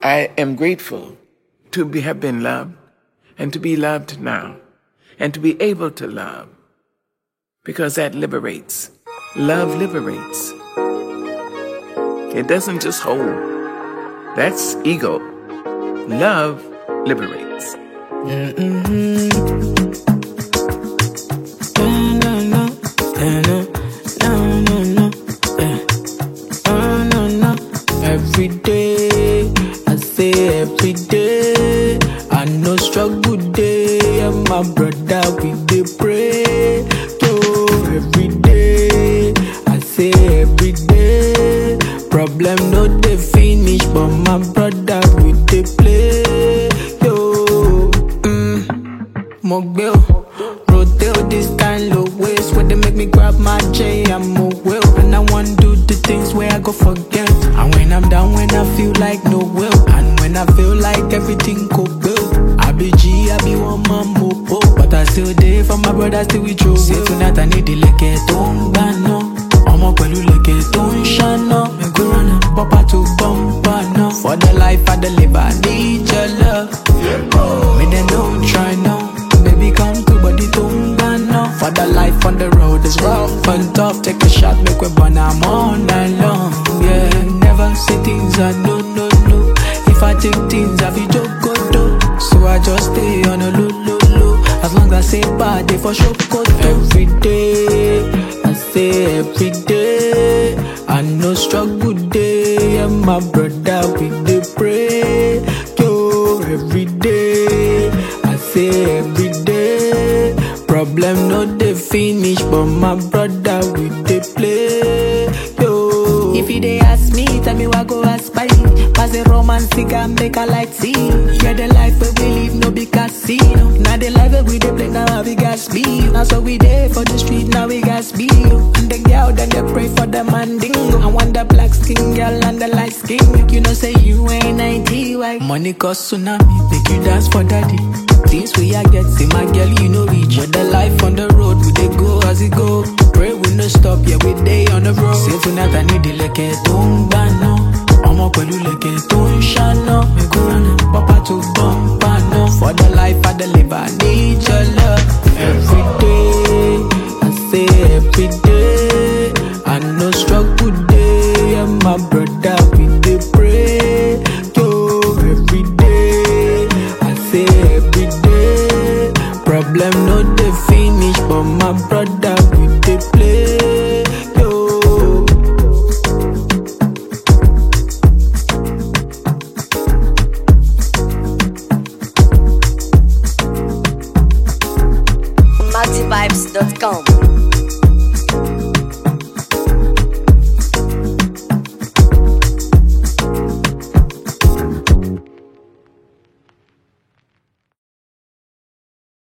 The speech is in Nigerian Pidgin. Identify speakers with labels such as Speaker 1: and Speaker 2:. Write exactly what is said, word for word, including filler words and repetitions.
Speaker 1: I am grateful to be, have been loved and to be loved now and to be able to love, because that liberates. Love liberates. It doesn't just hold. That's ego. Love liberates.
Speaker 2: Mm-hmm. No, no, no, no, no, no, no, oh, no, no. Every day, I say every day, I know struggle day, and my brother we dey pray. Yo, every day, I say every day, problem no dey finish, but my brother we dey play. Mogbil, rotate this kind of ways where they make me grab my J. I'm a will, and I want to do the things where I go forget. And when I'm down, when I feel like no will, and when I feel like everything go build. I be G, I be one man mopo, but I still there for my brother, still with you. Say tonight I need the leke don't no. I'm up with leke don't shano. Me go run up, papa to bumper no. For the life I deliver, I need your love. Me then don't try no. Baby, come to body tunga no. For the life on the road is rough and tough. Take a shot, make we burn I'm all night long. Yeah, never say things I no, no, no. If I take things, I be joke go do. So I just stay on a low, low, low. As long as I say bad, they for sure go do. Every day, I say every day, I know struggle day, and my brother we dey pray. Yo, every day, I say every day, problem no dey finish, but my brother we dey play. Yo, if you dey ask me, tell me what go ask by. Pass the romance cigar, make a light see. Yeah, the life where we live no be casino. Now the life where we dey play, now we got speed. Now so we dey for the street, now we got speed. And the girl then they pray for the mandingo. I want the black skin girl and the light skin. You know say you ain't ninety white. Money cause tsunami, make you dance for daddy. Things we a get, see my girl, you know reach. But the life on the road, we dey go as it go. Pray we no stop, yeah, we day on the road. Say tonight I need the leke tumba no. I'm up with leke tunshano. Me go run papa to bumper no. For the life I deliver, I need your love. Every day, I say every day, I know struggle day, and my brother we dey pray. Yo, every day, I say every day, problem no dey finish, but my brother we dey play. Yo.
Speaker 3: multivibes dot com